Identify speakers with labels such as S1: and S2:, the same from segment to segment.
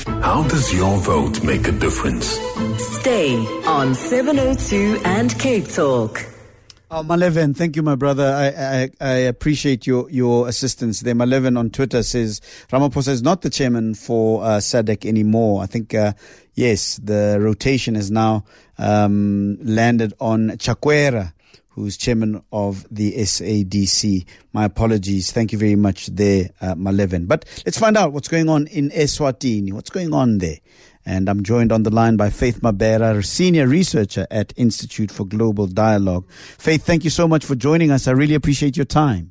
S1: How does your vote make a difference?
S2: Stay on 702 and Cape Talk.
S3: Maleven, thank you, my brother. I appreciate your assistance there. Maleven on Twitter says Ramaphosa is not the chairman for SADC anymore. I think, yes, the rotation has now landed on Chakwera, who's chairman of the SADC. My apologies. Thank you very much there, Maleven. But let's find out what's going on in Eswatini. What's going on there? And I'm joined on the line by Faith Mabera, senior researcher at Institute for Global Dialogue. Faith, thank you so much for joining us. I really appreciate your time.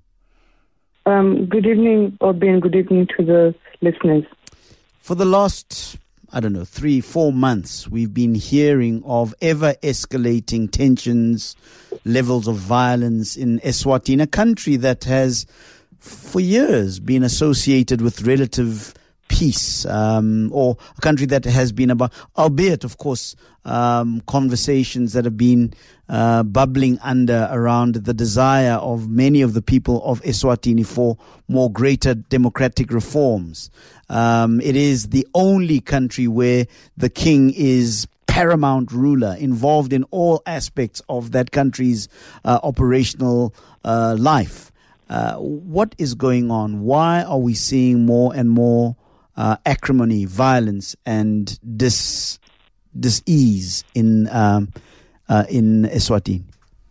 S4: Good evening, Obi, and good evening to the listeners.
S3: For the last, 3-4 months, we've been hearing of ever-escalating tensions, levels of violence in Eswatini, a country that has, for years, been associated with relative peace, or a country that has been about, albeit, of course, conversations that have been bubbling under around the desire of many of the people of Eswatini for more greater democratic reforms. It is the only country where the king is paramount ruler, involved in all aspects of that country's operational life. What is going on? Why are we seeing more and more acrimony, violence, and dis-ease in Eswatini?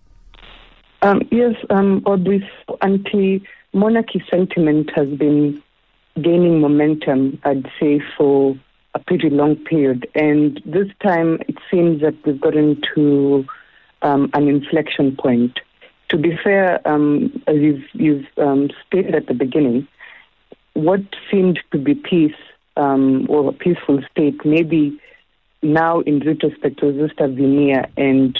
S4: Yes, or this anti-monarchy sentiment has been gaining momentum, I'd say, for a pretty long period. And this time it seems that we've gotten to an inflection point. To be fair, as you've stated at the beginning, what seemed to be peace or a peaceful state, maybe now in retrospect was just a veneer. And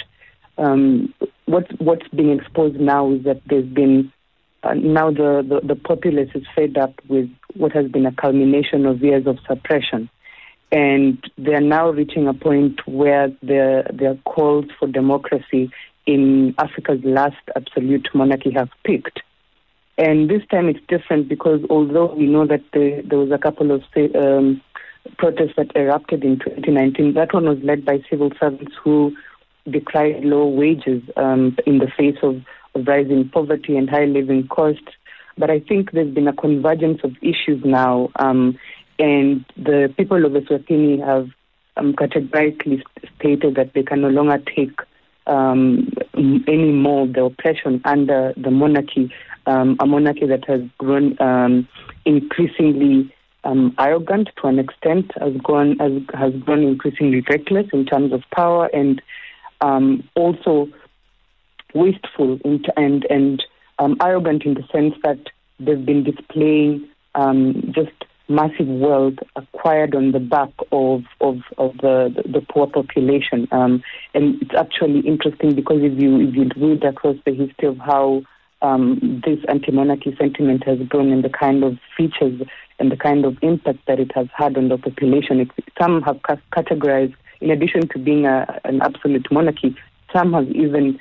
S4: what's being exposed now is that there's been now the populace is fed up with what has been a culmination of years of suppression, and they are now reaching a point where their calls for democracy in Africa's last absolute monarchy have peaked. And this time it's different because although we know that there was a couple of protests that erupted in 2019, that one was led by civil servants who decried low wages in the face of rising poverty and high living costs. But I think there's been a convergence of issues now, and the people of Eswatini have categorically stated that they can no longer take any more of the oppression under the monarchy, a monarchy that has grown increasingly arrogant to an extent, has grown increasingly reckless in terms of power, and also wasteful and arrogant in the sense that they've been displaying just massive wealth acquired on the back of the poor population. And it's actually interesting because if you read across the history of how this anti-monarchy sentiment has grown and the kind of features and the kind of impact that it has had on the population, some have categorized, in addition to being an absolute monarchy, some have even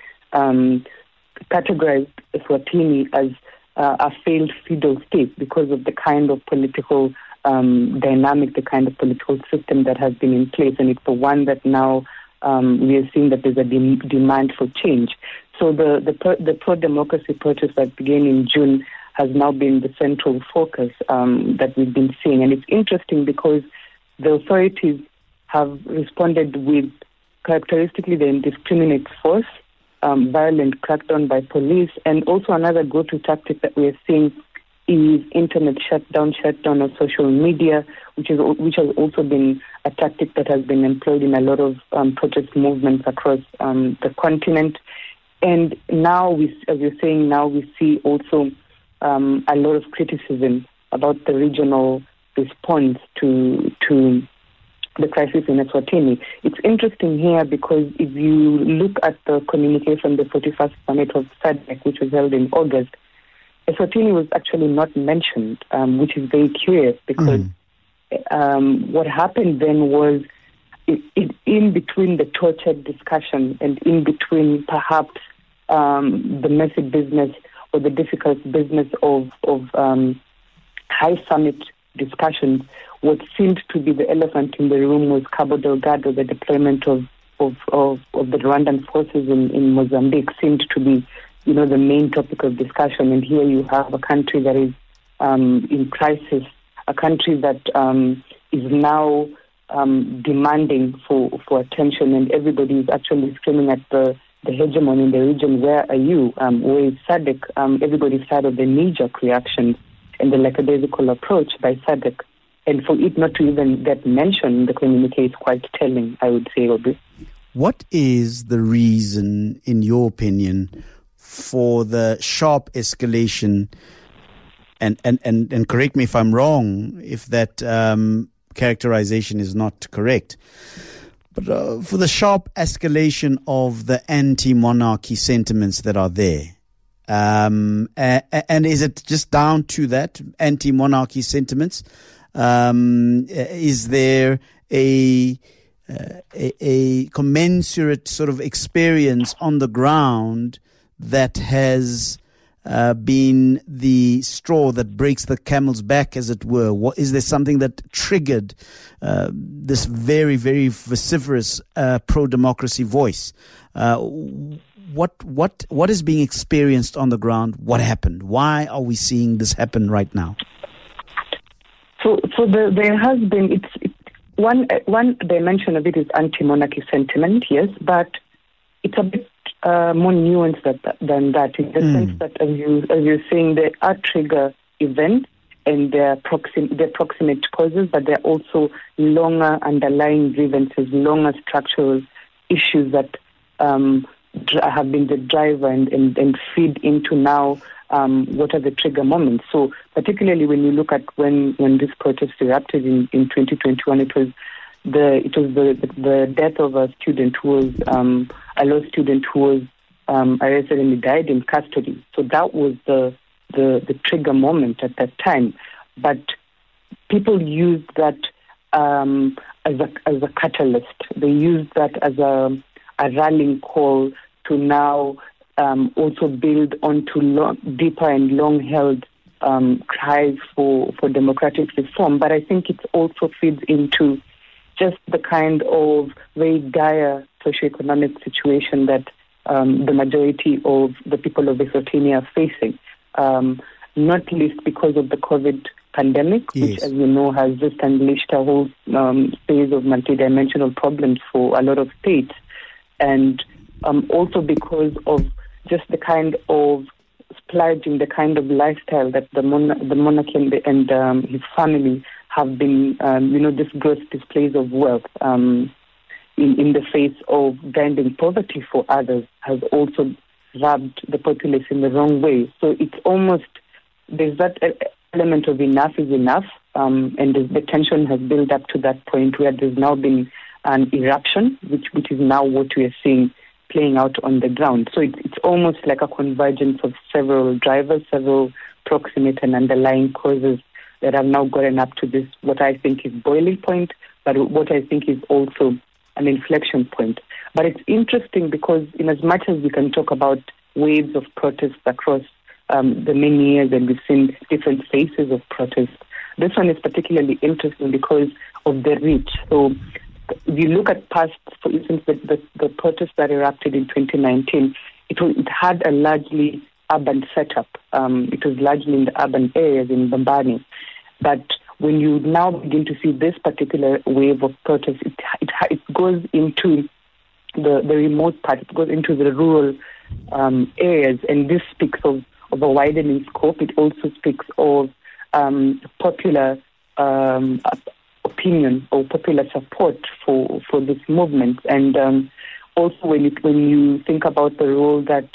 S4: categorized Eswatini as a failed feudal state because of the kind of political dynamic, the kind of political system that has been in place. And it's the one that now we are seeing that there's a demand for change. So the pro-democracy protest that began in June has now been the central focus that we've been seeing. And it's interesting because the authorities have responded with characteristically the indiscriminate force, violent crackdown by police, and also another go-to tactic that we are seeing is internet shutdown of social media, which has also been a tactic that has been employed in a lot of protest movements across the continent. And now, as you're saying, now we see also a lot of criticism about the regional response to the crisis in Eswatini. It's interesting here because if you look at the communique from the 41st Summit of SADC, which was held in August, Eswatini was actually not mentioned, which is very curious because what happened then was in between the tortured discussion and in between perhaps the messy business or the difficult business of high summit discussions, what seemed to be the elephant in the room was Cabo Delgado, the deployment of the Rwandan forces in Mozambique seemed to be, the main topic of discussion. And here you have a country that is in crisis, a country that is now demanding for attention, and everybody is actually screaming at the hegemon in the region, where are you? Where is SADC? Everybody's tired of the knee-jerk reaction and the lackadaisical approach by SADC. And for it not to even get mentioned in the communique is quite telling, I would say, Obi.
S3: What is the reason, in your opinion, for the sharp escalation, and correct me if I'm wrong, if that characterization is not correct, but for the sharp escalation of the anti-monarchy sentiments that are there? And is it just down to that anti-monarchy sentiments? Is there a commensurate sort of experience on the ground that has been the straw that breaks the camel's back, as it were? Is there something that triggered this very, very vociferous pro-democracy voice? What is being experienced on the ground? What happened? Why are we seeing this happen right now?
S4: So there has been one dimension of it is anti-monarchy sentiment, yes, but it's a bit more nuanced than that, in the sense that, as you're saying, there are trigger events and they're proximate causes, but there are also longer underlying grievances, longer structural issues that have been the driver and feed into now what are the trigger moments. So particularly when you look at when this protest erupted in 2021, it was the death of a student who was a law student who was arrested and he died in custody. So that was the trigger moment at that time. But people used that as a catalyst. They used that as a rallying call to now also build onto deeper and long-held cries for democratic reform. But I think it also feeds into just the kind of very dire socioeconomic situation that the majority of the people of Eswatini are facing, not least because of the COVID pandemic,
S3: yes,
S4: which, as you know, has just unleashed a whole phase of multidimensional problems for a lot of states, and also because of just the kind of splurging, the kind of lifestyle that the monarch and his family have been, this gross displays of wealth in the face of grinding poverty for others has also rubbed the populace in the wrong way. So it's almost, there's that element of enough is enough, and the tension has built up to that point where there's now been an eruption, which is now what we are seeing playing out on the ground. So it's almost like a convergence of several drivers, several proximate and underlying causes that have now gotten up to this, what I think is boiling point, but what I think is also an inflection point. But it's interesting because in as much as we can talk about waves of protests across the many years, and we've seen different phases of protest, this one is particularly interesting because of the reach. So if you look at past, for instance, the protests that erupted in 2019, it had a largely urban setup. It was largely in the urban areas in Bambani. But when you now begin to see this particular wave of protest, it goes into the remote part, it goes into the rural areas, and this speaks of a widening scope. It also speaks of popular opinion or popular support for this movement. And also when you think about the role that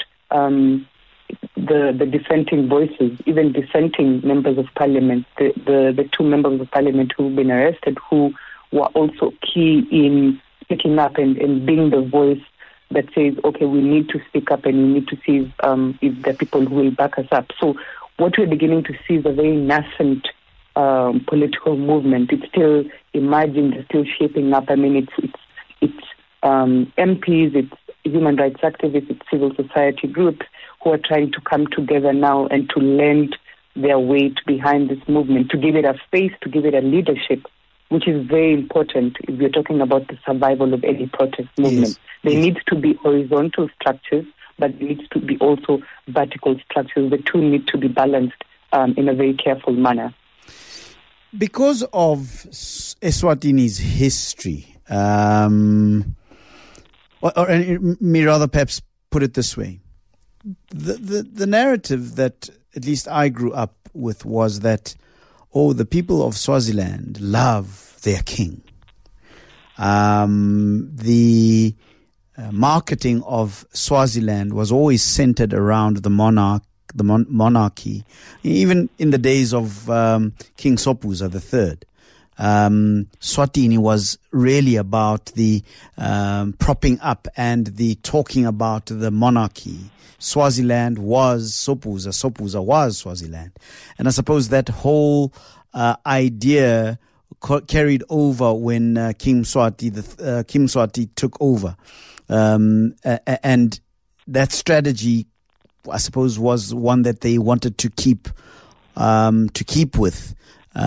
S4: the dissenting voices, even dissenting members of parliament, the two members of parliament who've been arrested, who were also key in speaking up and being the voice that says, okay, we need to speak up and we need to see if there are people who will back us up. So what we're beginning to see is a very nascent political movement. It's still emerging, it's still shaping up. I mean, it's MPs, it's human rights activists, it's civil society groups who are trying to come together now and to lend their weight behind this movement, to give it a face, to give it a leadership, which is very important if you're talking about the survival of any protest movement. There needs to be horizontal structures, but there needs to be also vertical structures. The two need to be balanced in a very careful manner.
S3: Because of Eswatini's history, or me rather perhaps put it this way, the narrative that at least I grew up with was that, the people of Swaziland love their king. The marketing of Swaziland was always centered around the monarchy, even in the days of King Sobhuza III. Swatini was really about the propping up and the talking about the monarchy. Swaziland was Sobhuza, Sobhuza was Swaziland. And I suppose that whole idea carried over when King Mswati took over. And that strategy, I suppose, was one that they wanted to keep with.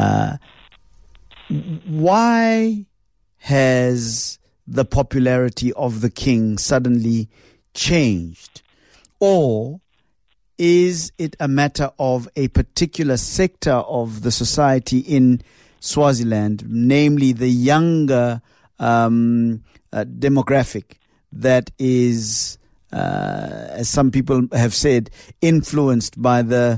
S3: Why has the popularity of the king suddenly changed? Or is it a matter of a particular sector of the society in Swaziland, namely the younger demographic, that is, as some people have said, influenced by the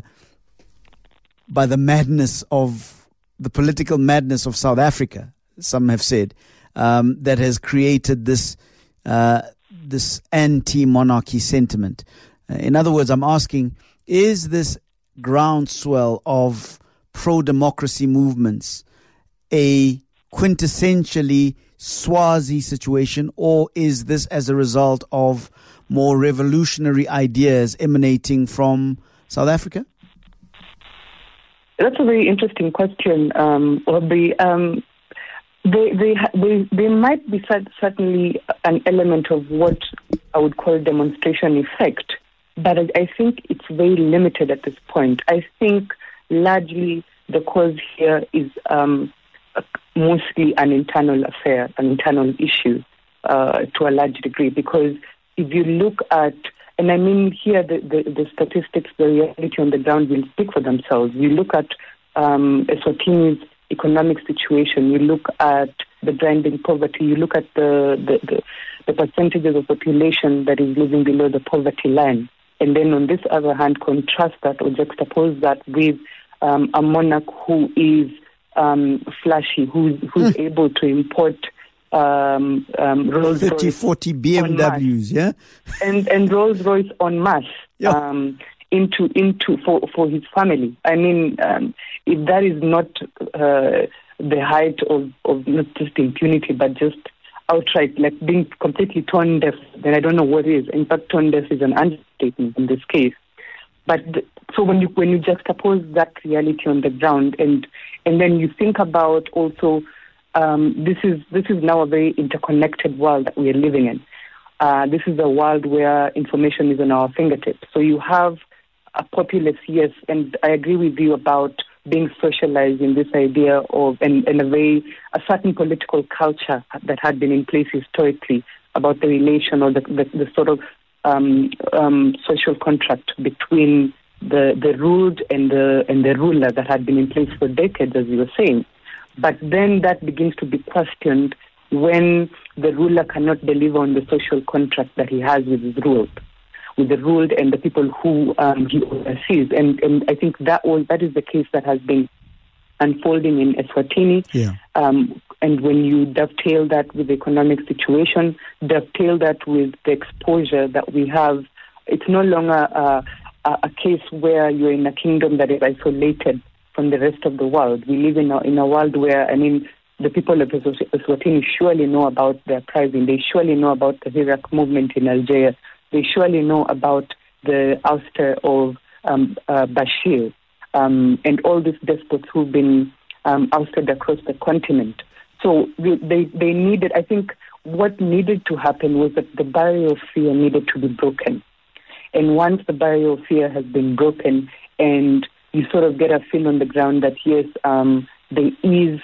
S3: madness of the political madness of South Africa? Some have said that has created this anti-monarchy sentiment. In other words, I'm asking, is this groundswell of pro-democracy movements a quintessentially Swazi situation, or is this as a result of more revolutionary ideas emanating from South Africa?
S4: That's a very interesting question, Aubrey. There might be certainly an element of what I would call demonstration effect, but I think it's very limited at this point. I think largely the cause here is mostly an internal affair, an internal issue to a large degree, because if you look at, and I mean here the statistics, the reality on the ground will speak for themselves. You look at Eswatini's economic situation, you look at the grinding poverty, you look at the percentages of population that is living below the poverty line. And then on this other hand, contrast that or juxtapose that with a monarch who is flashy, who's able to import Rolls
S3: 30, 40 BMWs, yeah?
S4: And Rolls Royce en masse into for his family. I mean, if that is not the height of not just impunity, but just outright, like being completely tone deaf, then I don't know what is. In fact, tone deaf is an understatement in this case. But so when you juxtapose that reality on the ground, and then you think about also, this is now a very interconnected world that we are living in. This is a world where information is on our fingertips. So you have a populace, yes, and I agree with you about being socialized in this idea of, and a certain political culture that had been in place historically about the relation or the sort of social contract between the ruled and the ruler that had been in place for decades, as you were saying. But then that begins to be questioned when the ruler cannot deliver on the social contract that he has with the ruled and the people who he oversees. And I think that is the case that has been unfolding in Eswatini. Yeah. And when you dovetail that with the economic situation, dovetail that with the exposure that we have, it's no longer a case where you're in a kingdom that is isolated from the rest of the world. We live in a world where, I mean, the people of Eswatini surely know about the uprising. They surely know about the Hirak movement in Algeria. They surely know about the ouster of Bashir and all these despots who've been ousted across the continent. So they needed, I think what needed to happen was that the barrier of fear needed to be broken. And once the barrier of fear has been broken and you sort of get a feel on the ground that, yes, there is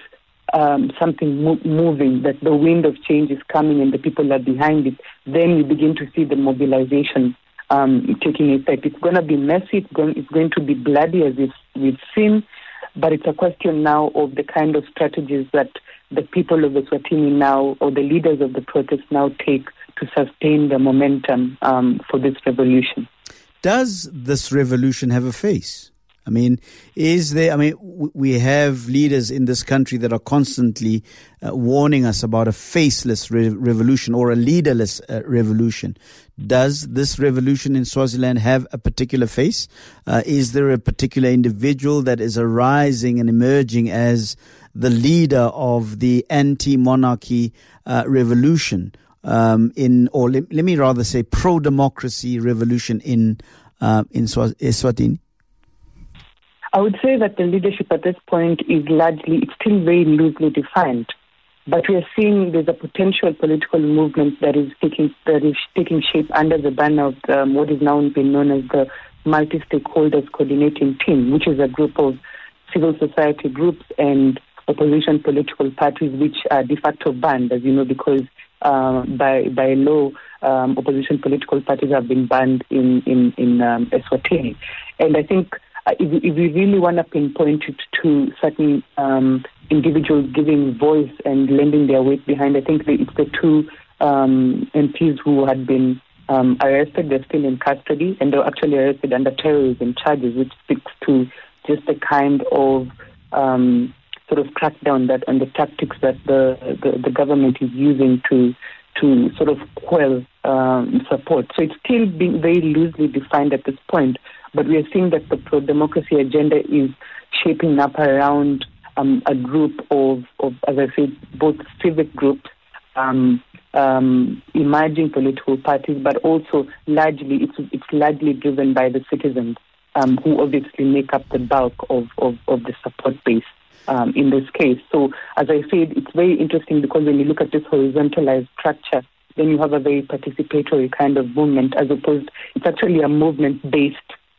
S4: something moving, that the wind of change is coming and the people are behind it, then you begin to see the mobilization taking effect. It's going to be messy. It's going to be bloody, as we've seen, but it's a question now of the kind of strategies that the people of Eswatini now, or the leaders of the protest now, take to sustain the momentum for this revolution.
S3: Does this revolution have a face? I mean, we have leaders in this country that are constantly warning us about a faceless revolution or a leaderless revolution. Does this revolution in Swaziland have a particular face? Is there a particular individual that is arising and emerging as the leader of the anti-monarchy revolution let me rather say pro-democracy revolution in Eswatini?
S4: I would say that the leadership at this point is it's still very loosely defined. But we are seeing there's a potential political movement that is taking shape under the banner of what is now being known as the Multi-Stakeholders Coordinating Team, which is a group of civil society groups and opposition political parties, which are de facto banned, as you know, because by law, opposition political parties have been banned in Eswatini. And I think if we really want to pinpoint it to certain individuals giving voice and lending their weight behind, I think it's the two MPs who had been arrested. They're still in custody, and they were actually arrested under terrorism charges, which speaks to just the kind of sort of crackdown that and the tactics that the government is using to sort of quell support. So it's still being very loosely defined at this point, but we are seeing that the pro-democracy agenda is shaping up around a group of, as I said, both civic groups, emerging political parties, but also largely it's largely driven by the citizens, who obviously make up the bulk of the support base in this case. So, as I said, it's very interesting because when you look at this horizontalized structure, then you have a very participatory kind of movement, as opposed, it's actually a movement-based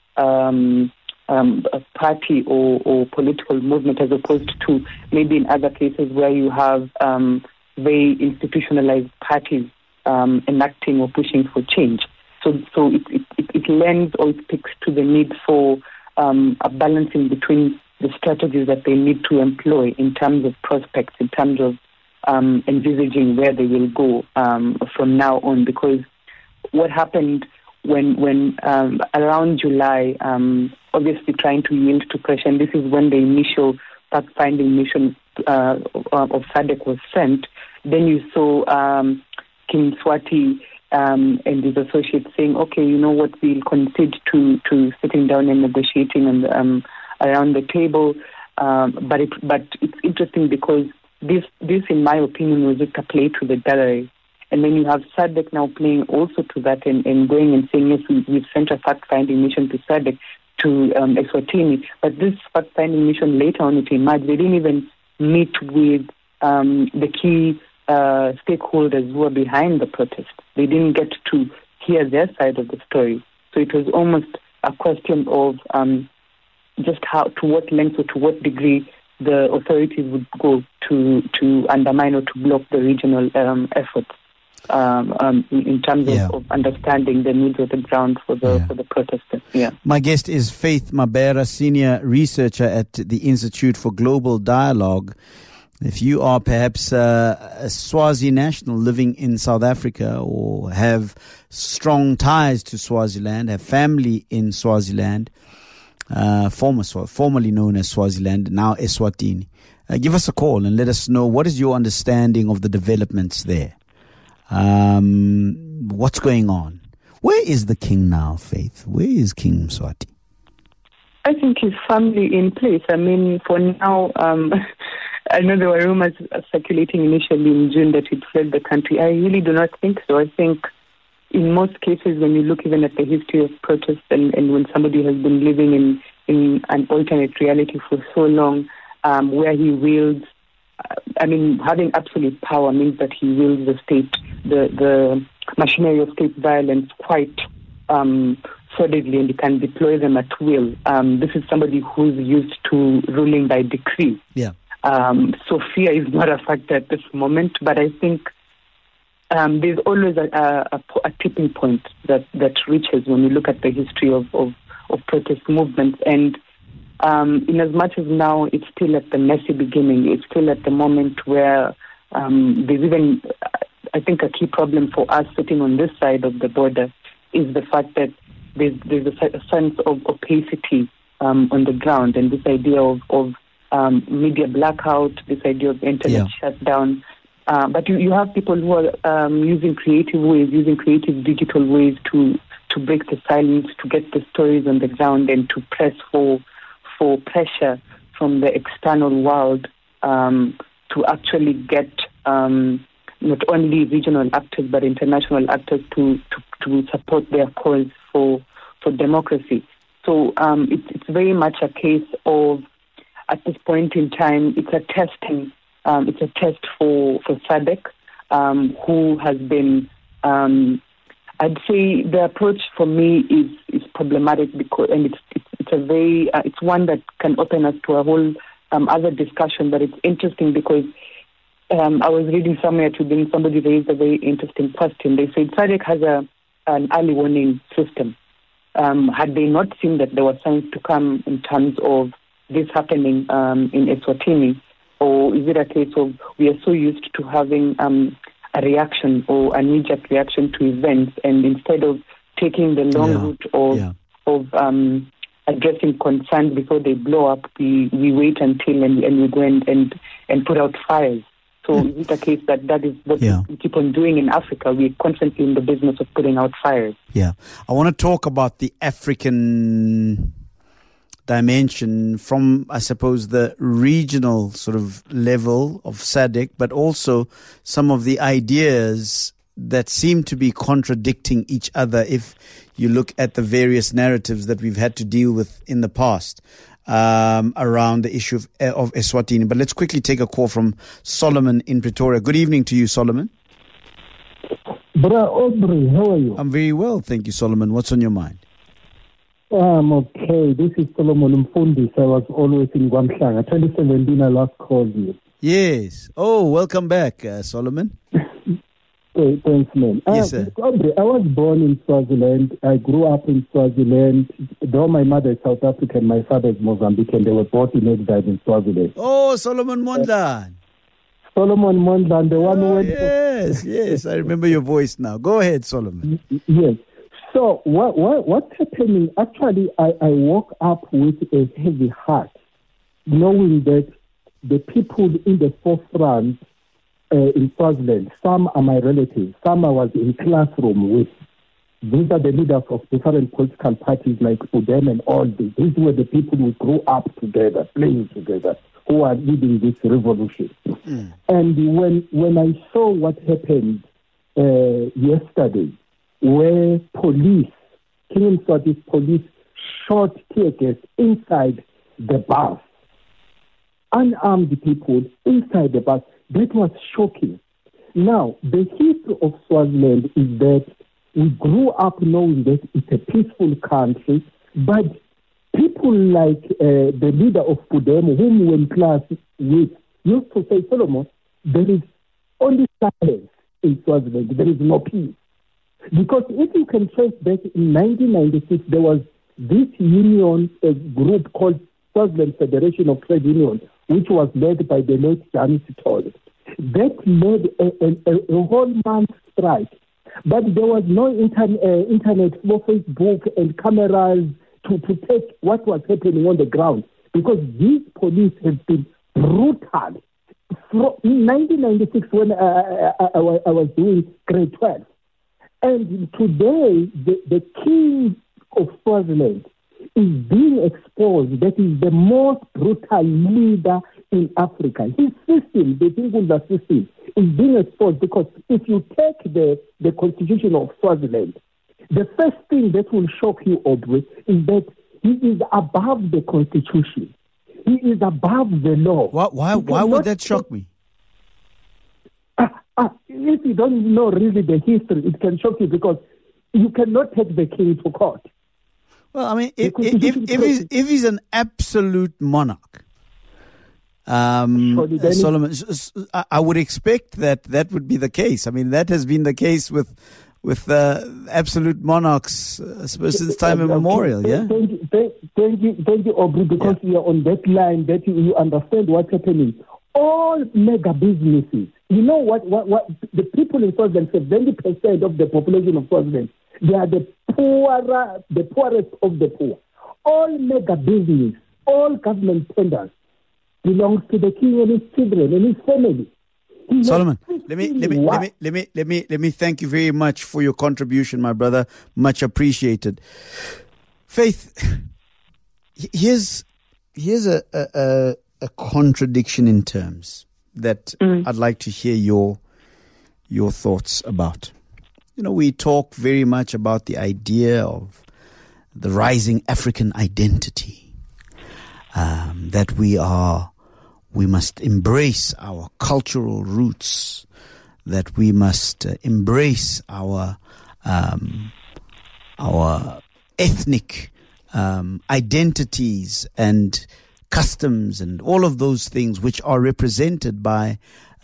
S4: a party or political movement, as opposed to maybe in other cases where you have very institutionalized parties enacting or pushing for change. So it lends or it speaks to the need for a balancing between the strategies that they need to employ in terms of prospects, in terms of envisaging where they will go from now on. Because what happened when around July, obviously trying to yield to pressure, and this is when the initial fact-finding mission of SADC was sent, then you saw King Mswati and his associates saying, okay, you know what, we'll concede to sitting down and negotiating and around the table. But it's interesting because this, in my opinion, was just a play to the gallery. And then you have SADC now playing also to that and going and saying, yes, we've sent a fact-finding mission to SADC, to Eswatini. But this fact-finding mission, later on it emerged, they didn't even meet with the key stakeholders who are behind the protest. They didn't get to hear their side of the story. So it was almost a question of just to what length or to what degree the authorities would go to undermine or to block the regional efforts in terms of understanding the needs of the ground for the protesters. Yeah.
S3: My guest is Faith Mabera, senior researcher at the Institute for Global Dialogue. If you are perhaps a Swazi national living in South Africa or have strong ties to Swaziland, have family in Swaziland, formerly known as Swaziland, now Eswatini, give us a call and let us know what is your understanding of the developments there. What's going on? Where is the king now, Faith? Where is King Mswati?
S4: I think his family in place. I mean, for now, I know there were rumors circulating initially in June that he'd fled the country. I really do not think so. I think in most cases, when you look even at the history of protests and when somebody has been living in an alternate reality for so long, where he wields, having absolute power means that he wields the state, the machinery of state violence quite solidly, and he can deploy them at will. This is somebody who's used to ruling by decree.
S3: Yeah.
S4: So fear is not a factor at this moment, but I think there's always a tipping point that reaches when you look at the history of protest movements. And in as much as now it's still at the messy beginning, it's still at the moment where there's even, I think, a key problem for us sitting on this side of the border is the fact that there's a sense of opacity on the ground, and this idea of media blackout, this idea of internet shutdown. But you have people who are using creative digital ways to break the silence, to get the stories on the ground, and to press for pressure from the external world to actually get not only regional actors but international actors to support their cause for democracy. So it's very much a case of, at this point in time, it's a test for SADC, who has been, I'd say the approach for me is problematic because, and it's one that can open us to a whole other discussion. But it's interesting because I was reading somewhere today, somebody raised a very interesting question. They said SADC has an early warning system. Had they not seen that there was signs to come in terms of this happening in Eswatini, or is it a case of we are so used to having a reaction or a knee-jerk reaction to events, and instead of taking the long route of addressing concerns before they blow up, we wait until and we go and put out fires? So is it a case that is what we keep on doing in Africa? We're constantly in the business of putting out fires.
S3: Yeah. I want to talk about the African dimension from, I suppose, the regional sort of level of SADC, but also some of the ideas that seem to be contradicting each other if you look at the various narratives that we've had to deal with in the past around the issue of Eswatini. But let's quickly take a call from Solomon in Pretoria. Good evening to you, Solomon.
S5: Bra Aubrey, how are you?
S3: I'm very well, thank you, Solomon. What's on your mind?
S5: I'm okay. This is Solomon Mfundis. I was always in Guamhlanga. 2017, I last called you.
S3: Yes. Oh, welcome back, Solomon.
S5: Thanks, man.
S3: Yes, sir.
S5: Aubrey, I was born in Swaziland. I grew up in Swaziland. Though my mother is South African, my father is Mozambican. They were both in exile in Swaziland.
S3: Oh, Solomon Mondlane.
S5: Solomon Mondlane, the one who went...
S3: Yes, I remember your voice now. Go ahead, Solomon.
S5: Yes. So what's happening? Actually, I woke up with a heavy heart, knowing that the people in the forefront in Swaziland, some are my relatives, some I was in classroom with. These are the leaders of different political parties like UDEM and all this. These were the people who grew up together, playing together, who are leading this revolution. And when I saw what happened yesterday, where police, King Mswati's police, shot tear gas inside the bus, unarmed people inside the bus, that was shocking. Now, the history of Swaziland is that we grew up knowing that it's a peaceful country, but people like the leader of Pudemo, whom we were in class with, used to say, Solomon, there is only silence in Swaziland, there is no peace. Because if you can trace back in 1996, there was this union, a group called Swaziland Federation of Trade Unions, which was led by the late Janis Toll. That led a whole month strike. But there was no internet, no Facebook and cameras to take what was happening on the ground, because these police have been brutal. In 1996, when I was doing grade 12, and today, the king of Swaziland is being exposed. That is the most brutal leader in Africa. His system, the Zingunda system, is being exposed because if you take the constitution of Swaziland, the first thing that will shock you, Aubrey, is that he is above the constitution. He is above the law.
S3: Why would that shock me?
S5: If you don't know really the history, it can shock you because you cannot take the king to court.
S3: Well, I mean, if he's an absolute monarch, Solomon, I would expect that would be the case. I mean, that has been the case with absolute monarchs, I suppose, since time immemorial. Yeah.
S5: Thank you, Aubrey, because you are on that line that you understand what's happening. All mega businesses. You know what the people in Swaziland, 70% of the population of Swaziland, they are the poorest of the poor. All mega business, all government tenders belongs to the king and his children and his family.
S3: Solomon, let me thank you very much for your contribution, my brother. Much appreciated. Faith, here's a contradiction in terms that I'd like to hear your thoughts about. You know, we talk very much about the idea of the rising African identity, that we must embrace our cultural roots, that we must embrace our ethnic identities and customs and all of those things which are represented by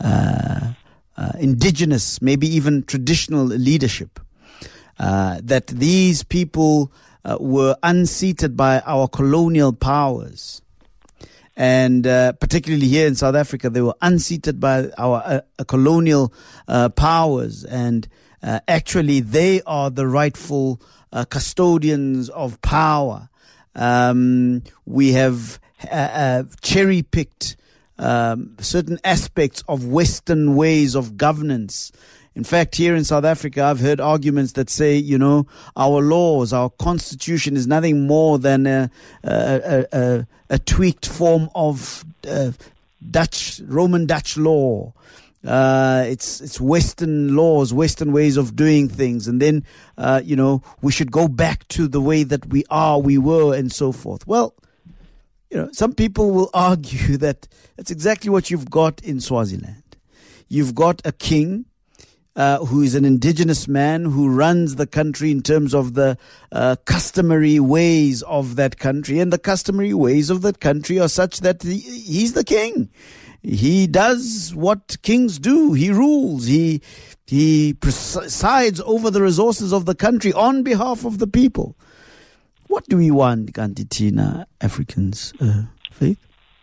S3: indigenous, maybe even traditional leadership, that these people were unseated by our colonial powers. And particularly here in South Africa, they were unseated by our colonial powers. And actually, they are the rightful custodians of power. We have cherry-picked certain aspects of Western ways of governance. In fact, here in South Africa, I've heard arguments that say, you know, our laws, our constitution is nothing more than a tweaked form of Roman Dutch law. It's Western laws, Western ways of doing things. And then, we should go back to the way that we were, and so forth. Well, some people will argue that that's exactly what you've got in Swaziland. You've got a king who is an indigenous man who runs the country in terms of the customary ways of that country. And the customary ways of that country are such that he's the king. He does what kings do. He rules. He presides over the resources of the country on behalf of the people. What do we want, Gantitina, Africans, Faith?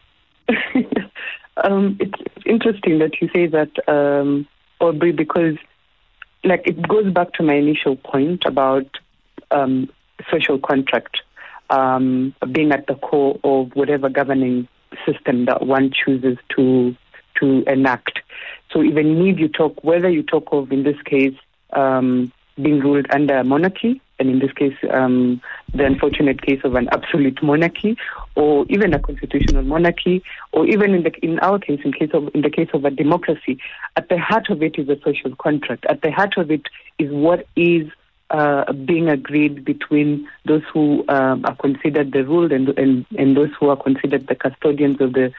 S4: It's interesting that you say that, Aubrey, because it goes back to my initial point about social contract being at the core of whatever governing system that one chooses to enact. So even if whether you talk of, in this case, being ruled under a monarchy, and in this case, the unfortunate case of an absolute monarchy, or even a constitutional monarchy, or even in our case, in the case of a democracy, at the heart of it is a social contract. At the heart of it is what is being agreed between those who are considered the ruled and those who are considered the custodians of the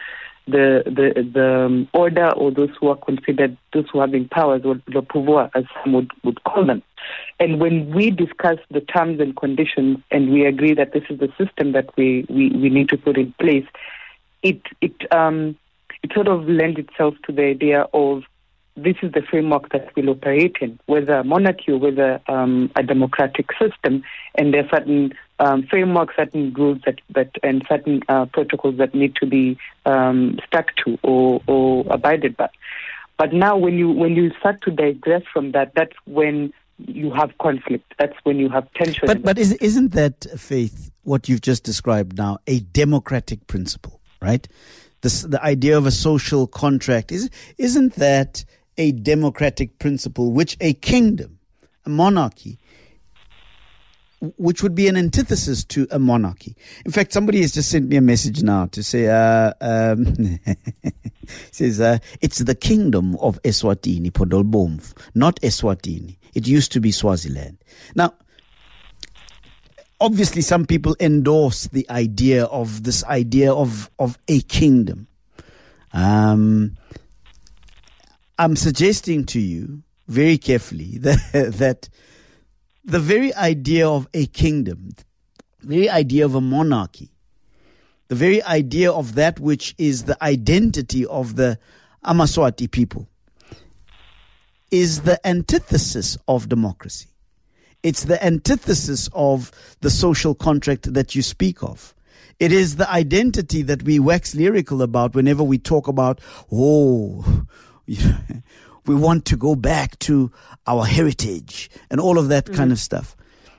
S4: order, or those who are considered those who are having powers, or the pouvoir, as some would call them. And when we discuss the terms and conditions, and we agree that this is the system that we need to put in place, it sort of lends itself to the idea of this is the framework that we'll operate in, whether a monarchy or whether a democratic system, and there are certain frameworks, certain rules and certain protocols that need to be stuck to or abided by. But now, when you start to digress from that, that's when you have conflict. That's when you have tension.
S3: But isn't that, Faith, what you've just described now, a democratic principle, right? The idea of a social contract, isn't that a democratic principle which a kingdom, a monarchy, which would be an antithesis to a monarchy? In fact, somebody has just sent me a message now to say, says, it's the kingdom of Eswatini, Podolbomv, not Eswatini. It used to be Swaziland. Now, obviously, some people endorse the idea of a kingdom. I'm suggesting to you very carefully that the very idea of a kingdom, the very idea of a monarchy, the very idea of that which is the identity of the Amaswati people, is the antithesis of democracy. It's the antithesis of the social contract that you speak of. It is the identity that we wax lyrical about whenever we talk about, we want to go back to our heritage and all of that kind of stuff.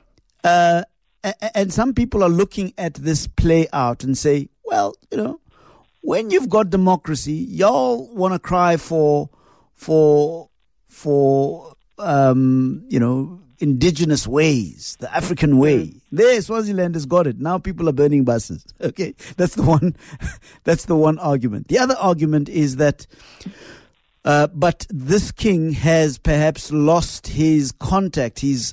S3: And some people are looking at this play out and say, well, when you've got democracy, y'all want to cry for indigenous ways, the African way. There, Swaziland has got it. Now people are burning buses. Okay, that's the one. That's the one argument. The other argument is that, but this king has perhaps lost his contact, his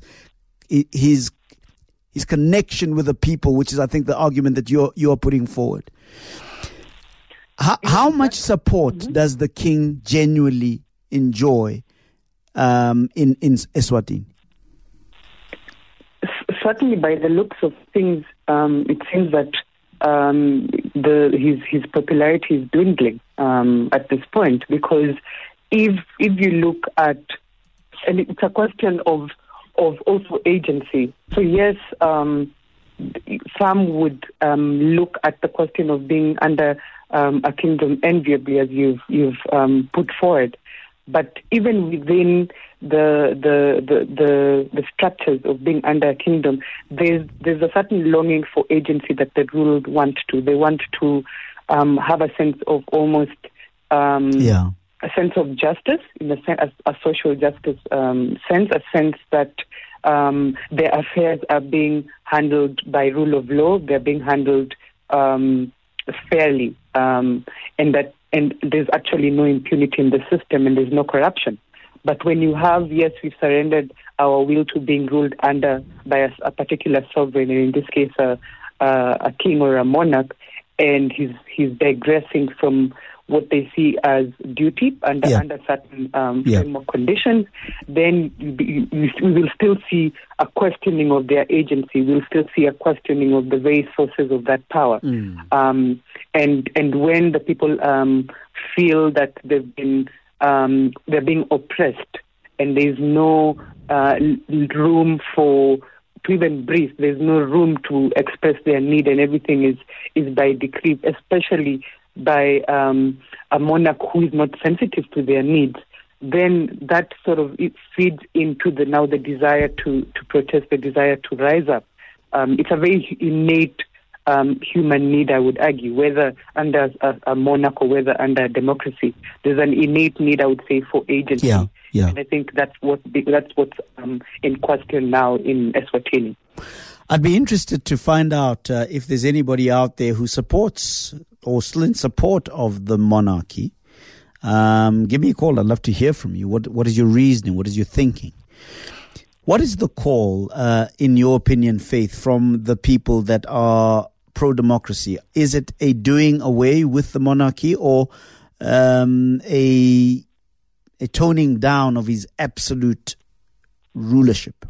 S3: connection with the people, which is, I think, the argument that you're putting forward. How much support does the king genuinely enjoy in Eswatini?
S4: Certainly, by the looks of things, it seems that his popularity is dwindling at this point. Because if you look at, and it's a question of also agency. So yes, some would look at the question of being under a kingdom enviably, as you've put forward. But even within the structures of being under a kingdom, there's a certain longing for agency that the ruled want to. They want to have a sense of almost a sense of justice, in a social justice sense, a sense that their affairs are being handled by rule of law, they're being handled fairly, and there's actually no impunity in the system, and there's no corruption. But when you have, yes, we've surrendered our will to being ruled under by a particular sovereign, and in this case a king or a monarch, and he's digressing from what they see as duty under certain framework conditions, then we will still see a questioning of their agency. We'll still see a questioning of the very sources of that power. And when the people feel that they're being oppressed, and there's no room to even breathe, there's no room to express their need, and everything is by decree, especially by a monarch who is not sensitive to their needs, then that sort of it feeds into the desire to protest, the desire to rise up. It's a very innate human need, I would argue, whether under a monarch or whether under a democracy. There's an innate need, I would say, for agency. And I think that's what's in question now in Eswatini.
S3: I'd be interested to find out if there's anybody out there who supports or still in support of the monarchy. Give me a call. I'd love to hear from you. What is your reasoning? What is your thinking? What is the call, in your opinion, Faith, from the people that are pro-democracy? Is it a doing away with the monarchy, or a toning down of his absolute rulership?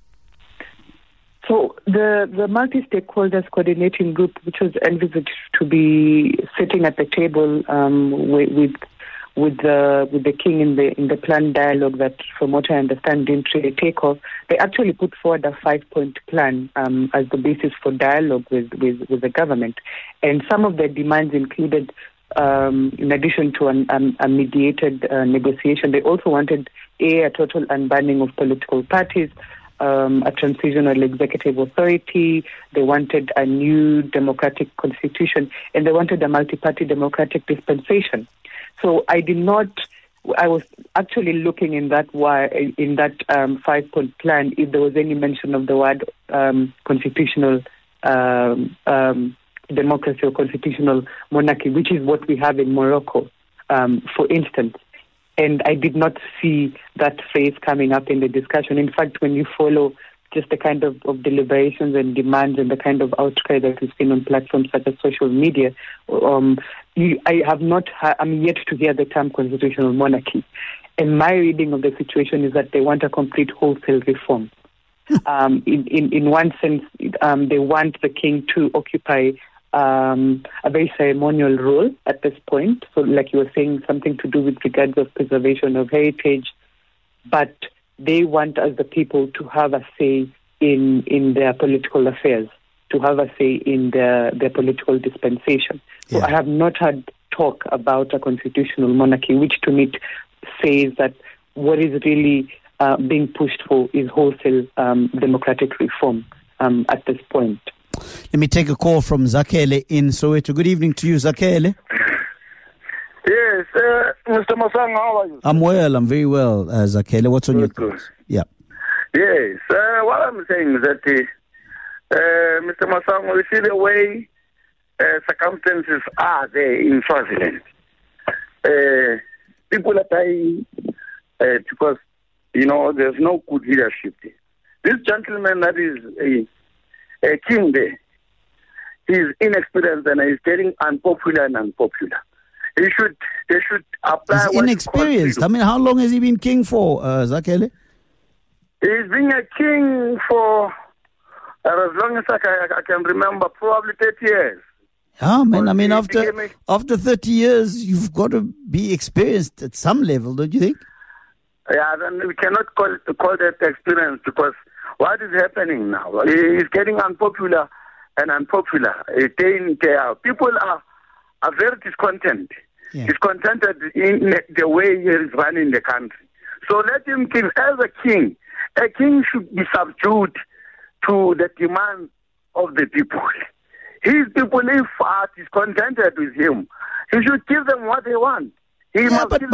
S4: So the multi-stakeholders coordinating group, which was envisaged to be sitting at the table with the king in the planned dialogue that, from what I understand, didn't really take off, they actually put forward a 5-point plan as the basis for dialogue with the government. And some of their demands included, in addition to a mediated negotiation, they also wanted a total unbanning of political parties, a transitional executive authority. They wanted a new democratic constitution, and they wanted a multi-party democratic dispensation. So I was actually looking in that 5-point plan if there was any mention of the word constitutional democracy or constitutional monarchy, which is what we have in Morocco, for instance. And I did not see that phrase coming up in the discussion. In fact, when you follow just the kind of deliberations and demands and the kind of outcry that we've seen on platforms such as social media, I'm yet to hear the term constitutional monarchy. And my reading of the situation is that they want a complete wholesale reform. In one sense, they want the king to occupy a very ceremonial role at this point. So like you were saying, something to do with regards of preservation of heritage, but they want us, the people, to have a say in their political affairs, to have a say in their political dispensation. So I have not had talk about a constitutional monarchy, which to me says that what is really being pushed for is wholesale democratic reform at this point.
S3: Let me take a call from Zakele in Soweto. Good evening to you, Zakele.
S6: Yes, Mr. Masang, how are you?
S3: I'm well, I'm very well, Zakele. What's on your thoughts? Yeah.
S6: Yes, what I'm saying is that, Mr. Masang, we see the way circumstances are there in Swaziland. People are dying because, there's no good leadership there. This gentleman that is a king there, he's inexperienced and he's getting unpopular and unpopular. They should apply.
S3: He's inexperienced. I mean, how long has he been king for, Zakele?
S6: He's been a king for as long as I can remember, probably 30 years.
S3: Yeah, man. I mean, after 30 years, you've got to be experienced at some level, don't you think?
S6: Yeah, then we cannot call that experience, because what is happening now? It's getting unpopular and unpopular day in, day out. People are very discontent. Yeah. Discontented in the way he is running the country. So let him kill. As a king should be subdued to the demands of the people. His people, if are discontented with him, he should give them what they want. Is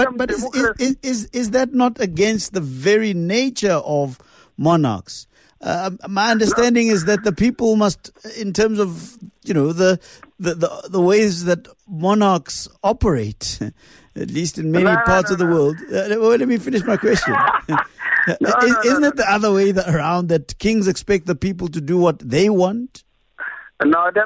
S6: that not against the very nature of monarchs? My understanding is that the people must, in terms of the ways that monarchs operate, at least in many parts of the world. Let me finish my question. Isn't it the other way around, that kings expect the people to do what they want? No, the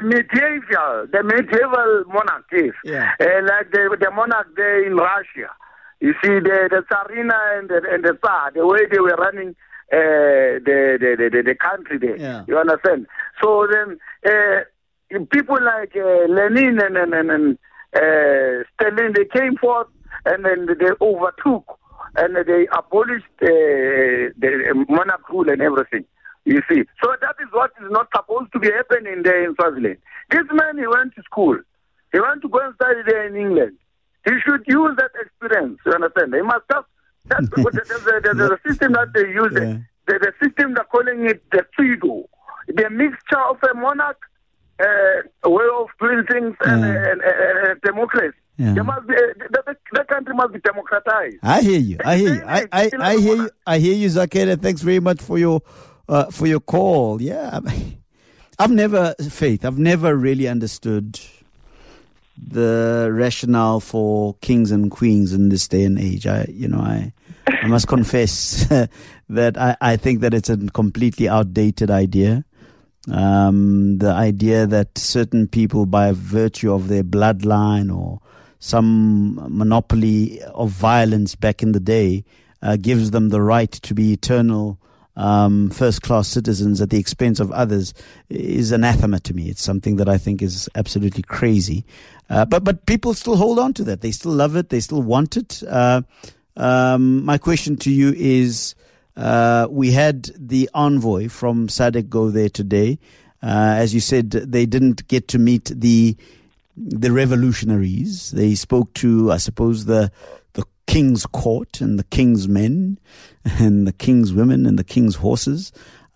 S6: medieval monarchies, like the monarch there in Russia. You see, the Tsarina and the Tsar, the way they were running the country there. Yeah. You understand? So then, people like Lenin and Stalin, they came forth and then they overtook and they abolished the monarch rule and everything. You see, so that is what is not supposed to be happening there in Swaziland. This man, he went to school. He went to go and study there in England. He should use that experience. You understand? He must have. There's a system that they use. Yeah. The system they're calling it the pseudo, the mixture of a monarch, way of doing things, and democracy. Yeah. The country must be democratized.
S3: I hear you. I hear you, Zakele. Thanks very much for your call. Yeah, I've never really understood the rationale for kings and queens in this day and age. I must confess that I think that it's a completely outdated idea. The idea that certain people, by virtue of their bloodline or some monopoly of violence back in the day, gives them the right to be eternal first-class citizens at the expense of others, is anathema to me. It's something that I think is absolutely crazy. But people still hold on to that. They still love it. They still want it. My question to you is, we had the envoy from SADC go there today. As you said, they didn't get to meet the revolutionaries. They spoke to, I suppose, the king's court and the king's men and the king's women and the king's horses.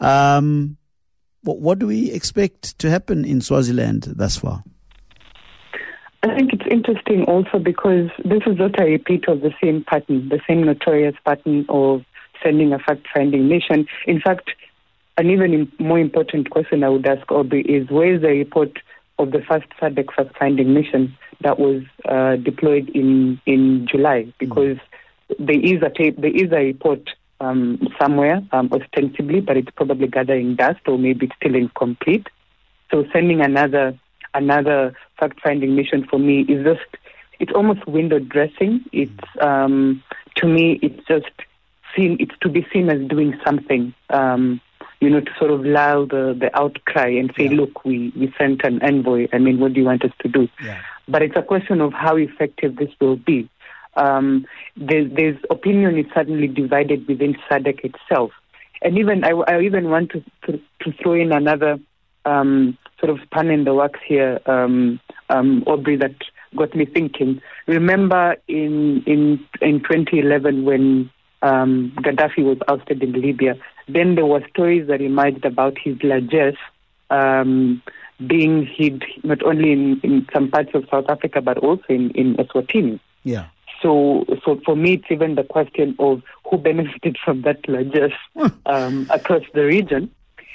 S3: What do we expect to happen in Swaziland thus far?
S4: I think it's interesting also because this is not a repeat of the same pattern, the same notorious pattern of sending a fact-finding mission. In fact, an even more important question I would ask Obi is, where is the report of the first SADC fact-finding mission that was deployed in July? Because there is a report somewhere, ostensibly, but it's probably gathering dust, or maybe it's still incomplete. So sending another fact-finding mission, for me, is just, it's almost window dressing. It's to me, it's just it's to be seen as doing something to sort of lull the outcry and say, look, we sent an envoy. I mean, what do you want us to do?
S3: Yeah.
S4: But it's a question of how effective this will be. There's opinion is suddenly divided within SADC itself. And even I even want to throw in another sort of span in the works here, Aubrey, that got me thinking. Remember in 2011 when Gaddafi was ousted in Libya, then there were stories that emerged about his largesse being hid not only in some parts of South Africa but also in Eswatini.
S3: Yeah.
S4: So for me, it's even the question of who benefited from that largesse across the region,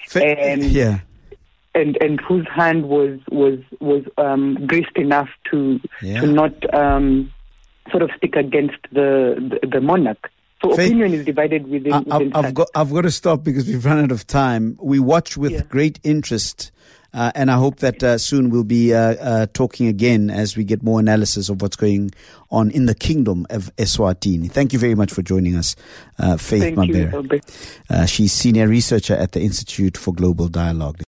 S4: and whose hand was greased enough to not sort of stick against the monarch. So opinion is divided within.
S3: I've got to stop because we've run out of time. We watch with great interest. And I hope that soon we'll be talking again as we get more analysis of what's going on in the kingdom of Eswatini. Thank you very much for joining us, Faith Mabera. She's senior researcher at the Institute for Global Dialogue.